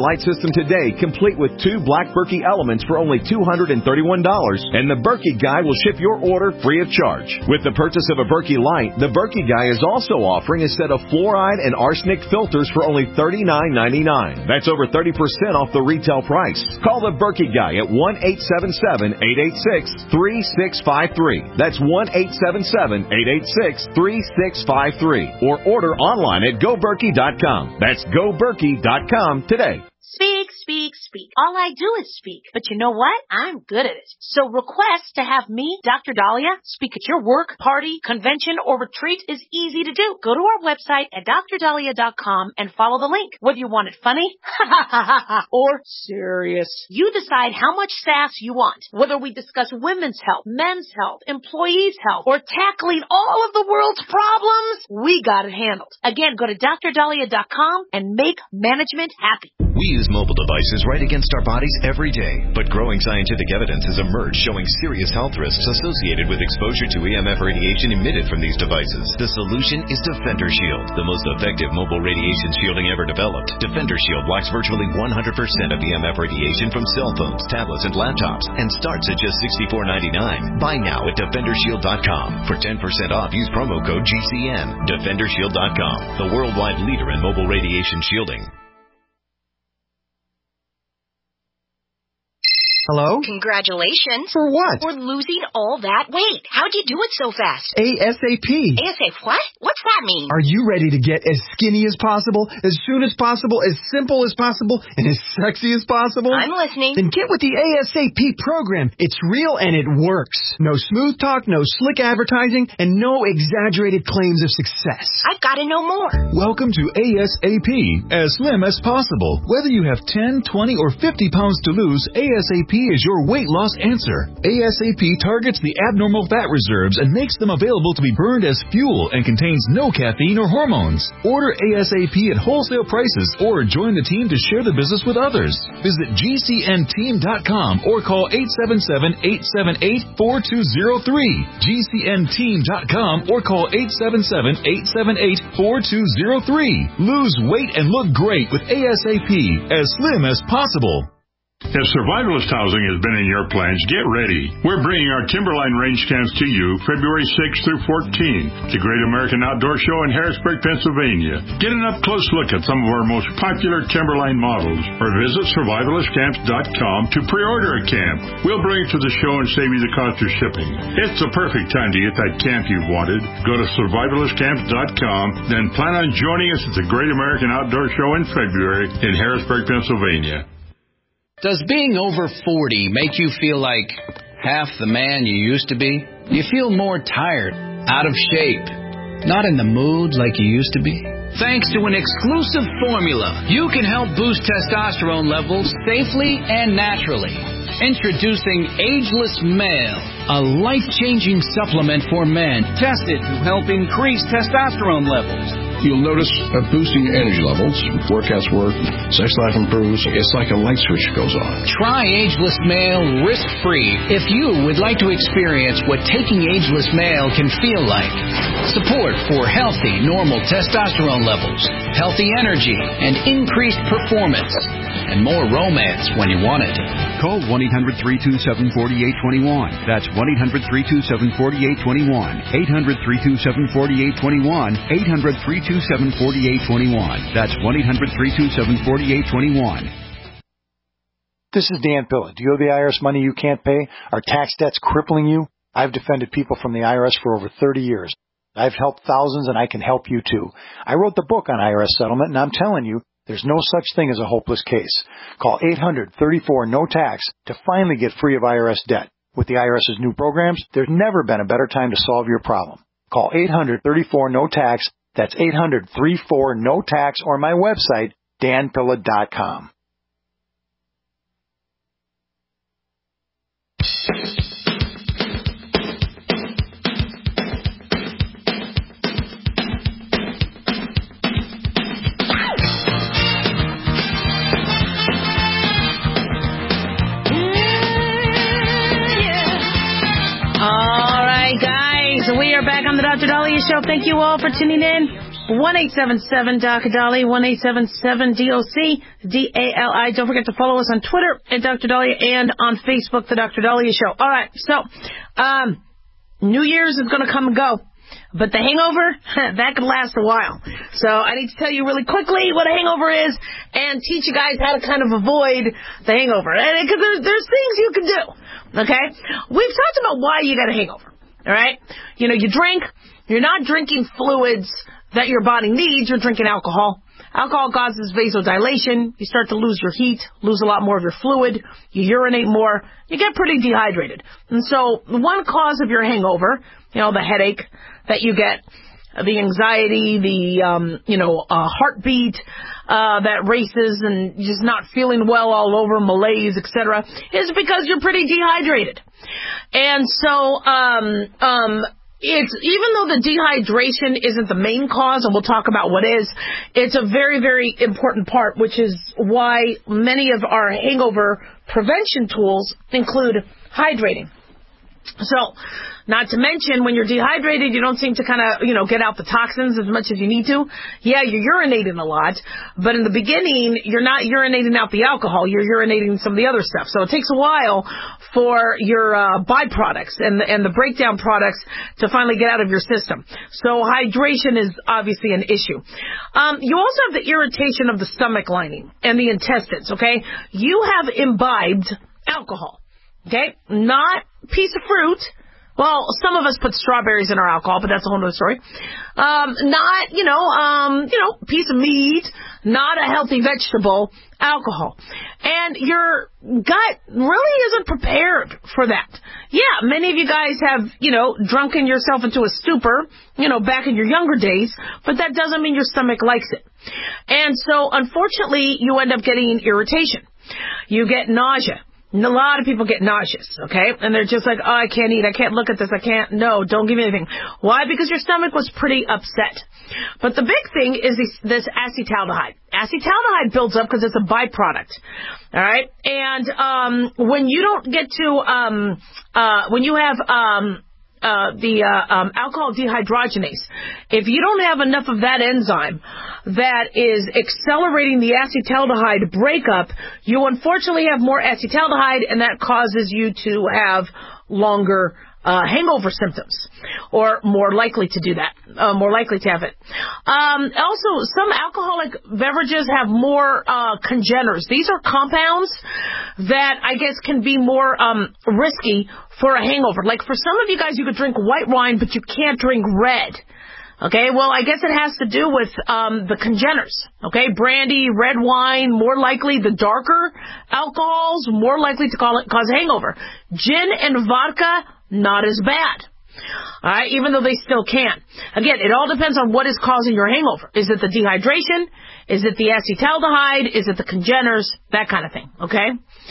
system today, complete with two Black Berkey elements for only two hundred thirty-one dollars, and the Berkey Guy will ship your order free of charge. With the purchase of a Berkey Light, the Berkey Guy is also offering a set of fluoride and arsenic filters for only thirty-nine ninety-nine. That's over thirty percent off the retail price. Call the Berkey Guy at one eight seven seven, eight eight six, three six five three. That's one eight seven seven, eight eight six, three six five three. Or order online at go berkey dot com. That's go berkey dot com today. Speak, speak, speak. All I do is speak. But you know what? I'm good at it. So request to have me, Doctor Dahlia, speak at your work, party, convention, or retreat is easy to do. Go to our website at dr dahlia dot com and follow the link. Whether you want it funny or serious, you decide how much sass you want. Whether we discuss women's health, men's health, employees' health, or tackling all of the world's problems, we got it handled. Again, go to dr dahlia dot com and make management happy. We use mobile devices right against our bodies every day, but growing scientific evidence has emerged showing serious health risks associated with exposure to E M F radiation emitted from these devices. The solution is Defender Shield, the most effective mobile radiation shielding ever developed. Defender Shield blocks virtually one hundred percent of E M F radiation from cell phones, tablets, and laptops, and starts at just sixty-four ninety-nine. Buy now at defender shield dot com. For ten percent off, use promo code G C N. defender shield dot com, the worldwide leader in mobile radiation shielding. Hello? Congratulations. For what? For losing all that weight. How'd you do it so fast? ASAP. ASAP what? What's that mean? Are you ready to get as skinny as possible, as soon as possible, as simple as possible, and as sexy as possible? I'm listening. Then get with the ASAP program. It's real and it works. No smooth talk, no slick advertising, and no exaggerated claims of success. I've got to know more. Welcome to ASAP, as slim as possible. Whether you have ten, twenty, or fifty pounds to lose, ASAP is your weight loss answer. ASAP targets the abnormal fat reserves and makes them available to be burned as fuel and contains no caffeine or hormones. Order ASAP at wholesale prices or join the team to share the business with others. Visit G C N team dot com or call eight seven seven, eight seven eight, four two zero three. G C N team dot com or call eight seven seven, eight seven eight, four two zero three. Lose weight and look great with ASAP, as slim as possible. If Survivalist Housing has been in your plans, get ready. We're bringing our Timberline range camps to you February sixth through fourteenth, the Great American Outdoor Show in Harrisburg, Pennsylvania. Get an up-close look at some of our most popular Timberline models, or visit survivalist camps dot com to pre-order a camp. We'll bring it to the show and save you the cost of shipping. It's the perfect time to get that camp you've wanted. Go to survivalist camps dot com, then plan on joining us at the Great American Outdoor Show in February in Harrisburg, Pennsylvania. Does being over forty make you feel like half the man you used to be? Do you feel more tired, out of shape, not in the mood like you used to be? Thanks to an exclusive formula, you can help boost testosterone levels safely and naturally. Introducing Ageless Male, a life-changing supplement for men tested to help increase testosterone levels. You'll notice a boost in your energy levels, workouts work, sex life improves. It's like a light switch goes on. Try Ageless Male risk-free if you would like to experience what taking Ageless Male can feel like. Support for healthy, normal testosterone levels, healthy energy, and increased performance, and more romance when you want it. Call one eight hundred, three two seven, four eight two one. That's one eight hundred, three two seven, four eight two one. eight hundred, three two seven, four eight two one. eight hundred, three two seven, four eight two one. That's one eight hundred, three two seven, four eight two one. This is Dan Pilla. Do you owe the I R S money you can't pay? Are tax debts crippling you? I've defended people from the I R S for over thirty years. I've helped thousands, and I can help you too. I wrote the book on I R S settlement, and I'm telling you, there's no such thing as a hopeless case. Call eight hundred, thirty-four, N O T A X to finally get free of I R S debt. With the IRS's new programs, there's never been a better time to solve your problem. Call eight hundred, thirty-four, N O T A X. That's eight hundred, thirty-four, N O T A X, or my website, dan pilla dot com. All right, guys, we are back on the Doctor Dahlia Show. Thank you all for tuning in. one eight seven seven D O C Dolly, one eight seven seven D O C D A L I. Don't forget to follow us on Twitter at Doctor Dahlia and on Facebook, The Doctor Dahlia Show. All right, so um, New Year's is going to come and go. But the hangover, that could last a while. So I need to tell you really quickly what a hangover is and teach you guys how to kind of avoid the hangover. Because there's, there's things you can do, okay? We've talked about why you got a hangover, all right? You know, you drink. You're not drinking fluids that your body needs. You're drinking alcohol. Alcohol causes vasodilation. You start to lose your heat, lose a lot more of your fluid. You urinate more. You get pretty dehydrated. And so one cause of your hangover, you know, the headache that you get, the anxiety, the, um, you know, uh, heartbeat uh, that races and just not feeling well all over, malaise, et cetera, is because you're pretty dehydrated. And so um, um, it's even though the dehydration isn't the main cause, and we'll talk about what is, it's a very, very important part, which is why many of our hangover prevention tools include hydrating. So, not to mention, when you're dehydrated, you don't seem to kind of, you know, get out the toxins as much as you need to. Yeah, you're urinating a lot, but in the beginning, you're not urinating out the alcohol. You're urinating some of the other stuff. So it takes a while for your uh, byproducts and the, and the breakdown products to finally get out of your system. So hydration is obviously an issue. Um, you also have the irritation of the stomach lining and the intestines, okay? You have imbibed alcohol. Okay, not piece of fruit. Well, some of us put strawberries in our alcohol, but that's a whole other story. Um, not, you know, um, you know, piece of meat, not a healthy vegetable, alcohol. And your gut really isn't prepared for that. Yeah, many of you guys have, you know, drunken yourself into a stupor, you know, back in your younger days, but that doesn't mean your stomach likes it. And so, unfortunately, you end up getting irritation. You get nausea. A lot of people get nauseous, okay? And they're just like, oh, I can't eat. I can't look at this. I can't. No, don't give me anything. Why? Because your stomach was pretty upset. But the big thing is this, this acetaldehyde. Acetaldehyde builds up because it's a byproduct, all right? And um, when you don't get to, um, uh, when you have... Um, Uh, the uh, um, alcohol dehydrogenase. If you don't have enough of that enzyme that is accelerating the acetaldehyde breakup, you unfortunately have more acetaldehyde, and that causes you to have longer uh, hangover symptoms, or more likely to do that, uh, more likely to have it. Um, also, some alcoholic beverages have more uh, congeners. These are compounds that I guess can be more um, risky for a hangover. Like for some of you guys, you could drink white wine, but you can't drink red. Okay, well, I guess it has to do with um, the congeners. Okay, brandy, red wine, more likely the darker alcohols, more likely to call it, cause hangover. Gin and vodka, not as bad. All right, even though they still can. Again, it all depends on what is causing your hangover. Is it the dehydration? Is it the acetaldehyde? Is it the congeners? That kind of thing, okay?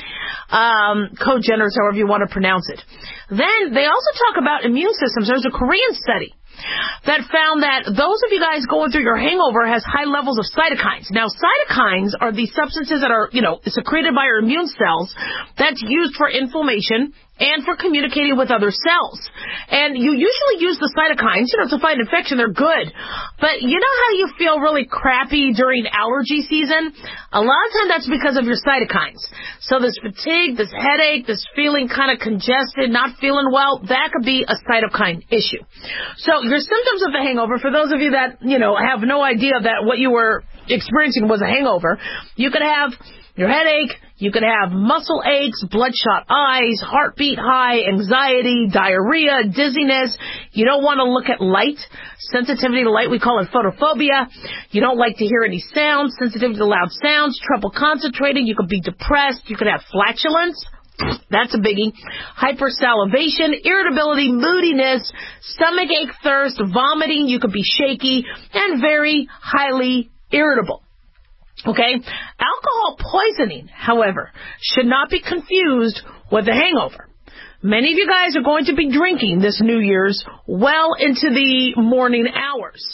Um, cogeners, however you want to pronounce it. Then they also talk about immune systems. There's a Korean study that found that those of you guys going through your hangover has high levels of cytokines. Now, cytokines are the substances that are, you know, secreted by your immune cells that's used for inflammation and for communicating with other cells. And you usually use the cytokines, you know, to fight infection. They're good. But you know how you feel really crappy during allergy season? A lot of times that's because of your cytokines. So this fatigue, this headache, this feeling kind of congested, not feeling well, that could be a cytokine issue. So your symptoms of the hangover, for those of you that, you know, have no idea that what you were experiencing was a hangover, you could have your headache, you could have muscle aches, bloodshot eyes, heartbeat high, anxiety, diarrhea, dizziness. You don't want to look at light. Sensitivity to light, we call it photophobia. You don't like to hear any sounds, sensitivity to loud sounds, trouble concentrating. You could be depressed. You could have flatulence. That's a biggie. Hypersalivation, irritability, moodiness, stomach ache, thirst, vomiting. You could be shaky and very highly irritable. Okay? Alcohol poisoning, however, should not be confused with a hangover. Many of you guys are going to be drinking this New Year's well into the morning hours.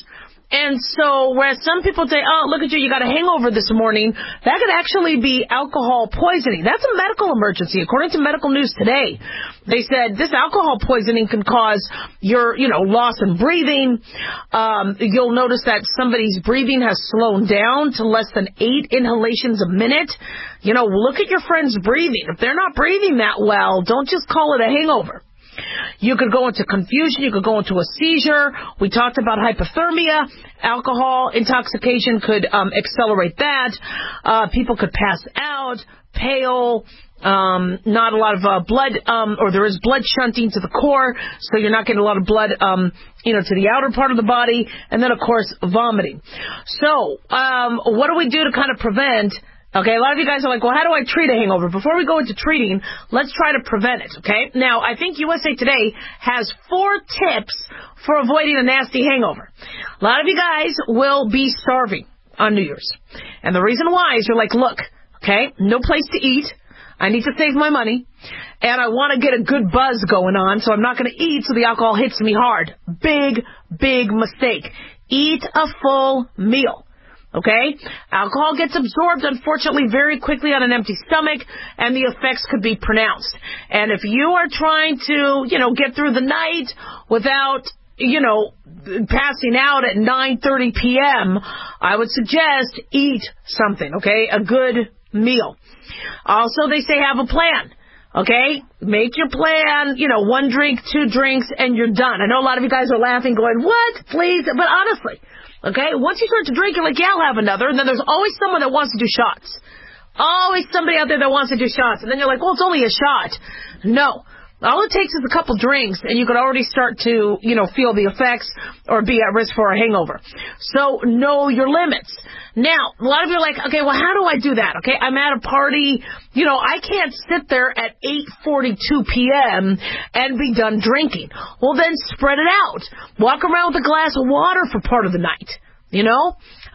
And so, whereas some people say, oh, look at you, you got a hangover this morning, that could actually be alcohol poisoning. That's a medical emergency. According to Medical News Today, they said this alcohol poisoning can cause your, you know, loss in breathing. Um, you'll notice that somebody's breathing has slowed down to less than eight inhalations a minute. You know, look at your friend's breathing. If they're not breathing that well, don't just call it a hangover. You could go into confusion. You could go into a seizure. We talked about hypothermia. Alcohol intoxication could um, accelerate that. Uh, people could pass out, pale, um, not a lot of uh, blood, um, or there is blood shunting to the core, so you're not getting a lot of blood, um, you know, to the outer part of the body. And then, of course, vomiting. So um, what do we do to kind of prevent? Okay, a lot of you guys are like, well, how do I treat a hangover? Before we go into treating, let's try to prevent it, okay? Now, I think U S A Today has four tips for avoiding a nasty hangover. A lot of you guys will be starving on New Year's. And the reason why is you're like, look, okay, no place to eat. I need to save my money. And I want to get a good buzz going on, so I'm not going to eat so the alcohol hits me hard. Big, big mistake. Eat a full meal. Okay? Alcohol gets absorbed, unfortunately, very quickly on an empty stomach, and the effects could be pronounced. And if you are trying to, you know, get through the night without, you know, passing out at nine thirty p.m., I would suggest eat something, okay? A good meal. Also, they say have a plan. Okay? Make your plan, you know, one drink, two drinks, and you're done. I know a lot of you guys are laughing, going, what? Please? But honestly, okay, once you start to drink, you're like, yeah, I'll have another. And then there's always someone that wants to do shots. Always somebody out there that wants to do shots. And then you're like, well, it's only a shot. No. All it takes is a couple drinks, and you could already start to, you know, feel the effects or be at risk for a hangover. So know your limits. Now, a lot of you are like, okay, well, how do I do that? Okay, I'm at a party. You know, I can't sit there at eight forty-two p.m. and be done drinking. Well, then spread it out. Walk around with a glass of water for part of the night. You know?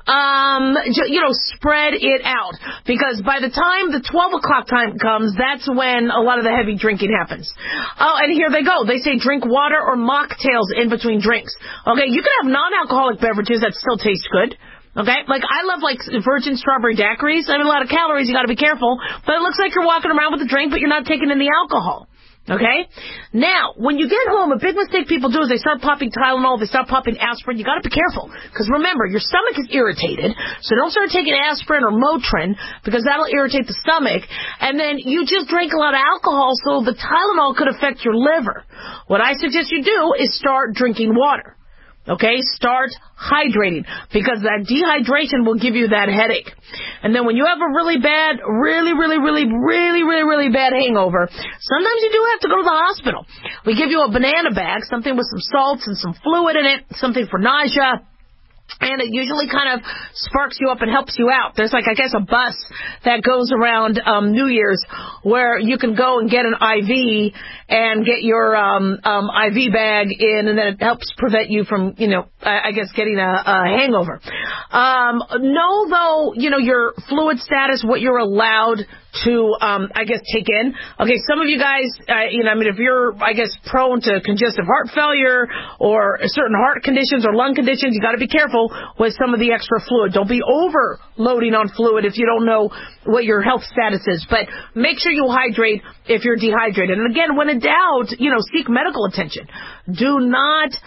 Um, you know, spread it out. Because by the time the twelve o'clock time comes, that's when a lot of the heavy drinking happens. Oh, and here they go. They say drink water or mocktails in between drinks. Okay, you can have non-alcoholic beverages that still taste good. Okay, like I love like virgin strawberry daiquiris. I mean, a lot of calories, you got to be careful. But it looks like you're walking around with a drink, but you're not taking in the alcohol. Okay? Now, when you get home, a big mistake people do is they start popping Tylenol, they start popping aspirin. You got to be careful. Because remember, your stomach is irritated, so don't start taking aspirin or Motrin, because that'll irritate the stomach. And then you just drink a lot of alcohol, so the Tylenol could affect your liver. What I suggest you do is start drinking water. Okay, start hydrating, because that dehydration will give you that headache. And then when you have a really bad, really, really, really, really, really, really bad hangover, sometimes you do have to go to the hospital. We give you a banana bag, something with some salts and some fluid in it, something for nausea. And it usually kind of sparks you up and helps you out. There's like, I guess, a bus that goes around um, New Year's where you can go and get an I V and get your um, um, I V bag in, and then it helps prevent you from, you know, I, I guess, getting a, a hangover. Um, know, though, you know, your fluid status, what you're allowed to, um, I guess, take in. Okay, some of you guys, uh, you know, I mean, if you're, I guess, prone to congestive heart failure or certain heart conditions or lung conditions, you got to be careful with some of the extra fluid. Don't be overloading on fluid if you don't know what your health status is. But make sure you hydrate if you're dehydrated. And again, when in doubt, you know, seek medical attention. Do not...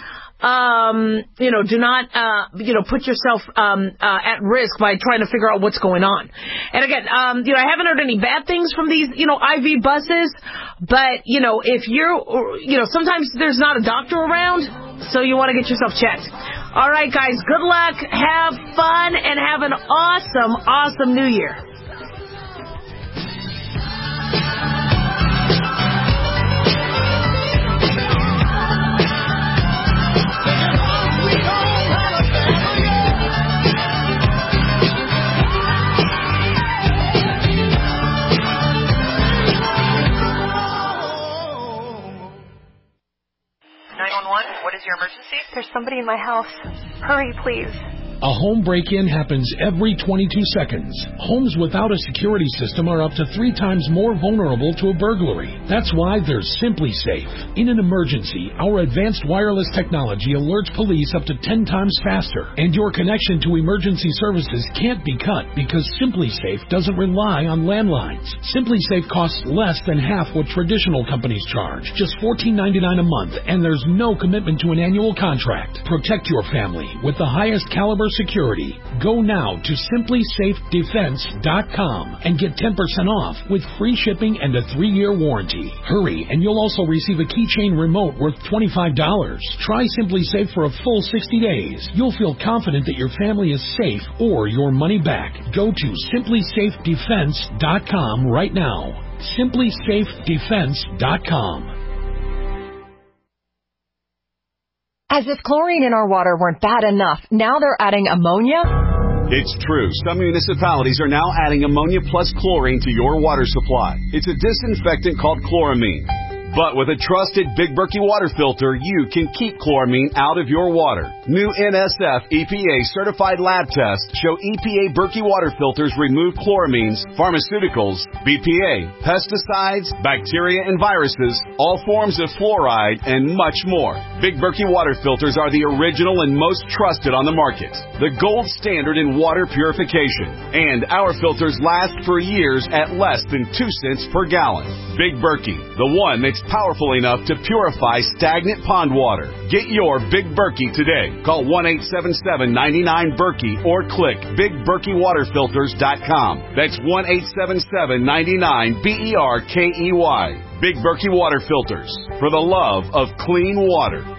Um, you know, do not, uh, you know, put yourself, um, uh, at risk by trying to figure out what's going on. And again, um, you know, I haven't heard any bad things from these, you know, I V buses, but, you know, if you're, you know, sometimes there's not a doctor around, so you want to get yourself checked. All right, guys, good luck, have fun, and have an awesome, awesome New Year. nine one one, what is your emergency? There's somebody in my house. Hurry, please. A home break-in happens every twenty-two seconds. Homes without a security system are up to three times more vulnerable to a burglary. That's why there's Simply Safe. In an emergency, our advanced wireless technology alerts police up to ten times faster, and your connection to emergency services can't be cut because Simply Safe doesn't rely on landlines. Simply Safe costs less than half what traditional companies charge, just fourteen ninety-nine a month, and there's no commitment to an annual contract. Protect your family with the highest caliber security. Go now to simply safe defense dot com and get ten percent off with free shipping and a three-year warranty. Hurry, and you'll also receive a keychain remote worth twenty-five dollars. Try Simply Safe for a full sixty days. You'll feel confident that your family is safe or your money back. Go to simply safe defense dot com right now. simply safe defense dot com. As if chlorine in our water weren't bad enough, now they're adding ammonia? It's true. Some municipalities are now adding ammonia plus chlorine to your water supply. It's a disinfectant called chloramine. But with a trusted Big Berkey water filter, you can keep chloramine out of your water. New N S F E P A certified lab tests show E P A Berkey water filters remove chloramines, pharmaceuticals, B P A, pesticides, bacteria and viruses, all forms of fluoride, and much more. Big Berkey water filters are the original and most trusted on the market. The gold standard in water purification. And our filters last for years at less than two cents per gallon. Big Berkey, the one that's powerful enough to purify stagnant pond water. Get your Big Berkey today. Call one eight seven seven, nine nine, Berkey or click big berkey water filters dot com. That's one eight seven seven, nine nine, B E R K E Y. Big Berkey Water Filters, for the love of clean water.